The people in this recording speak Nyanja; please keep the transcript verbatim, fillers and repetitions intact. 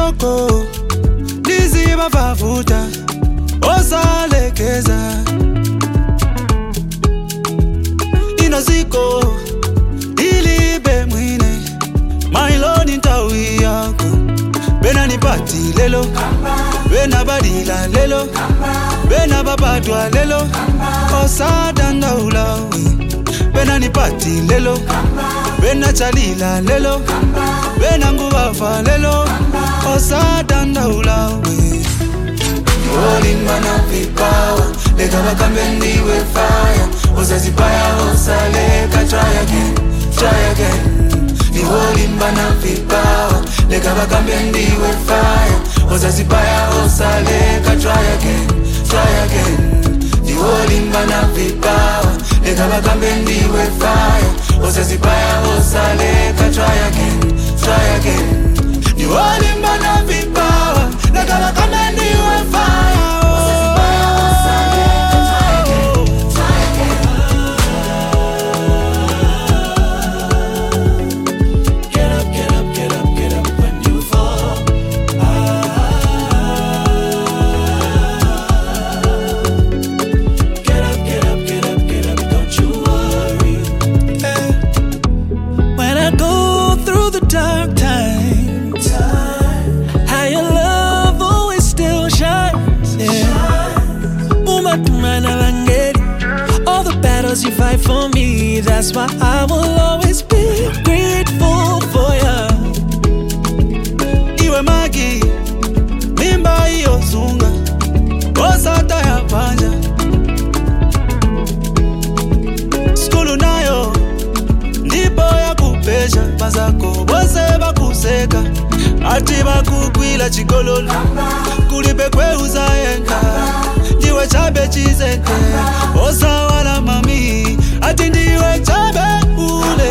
soko liziba bavuta osalekeza inaziko ilibe mwine mailoni ntawi yako bena nipati lelo bena badila lelo bena babadwa lelo osadanda ulawi bena nipati lelo bena chalila lelo bena ngubafa lelo osadanda ulawi Olimba na vipawa Lega wakambe ndiwe fire Ozazipaya osaleka Try again, try again Ni olimba na vipawa Lega wakambe ndiwe fire Ozazipaya osaleka Try again, try again Ni olimba na vipawa Lega wakambe ndiwe fire Ozazipaya osaleka Try again, try again Ni olimba na vipawa Lega wakambe ndiwe fire You fight for me, that's why I will always be grateful for ya. Iwe magi, mimba iyo zunga, osata ya panja. Skulu nayo, ndipo ya kupesha, mazako bose bakuseka. Ati bakukwila chigololo, kulipe kwe uzayenga. Ndiwe chabe chizeke, osa wala mami. Ati ndiwe chabe ule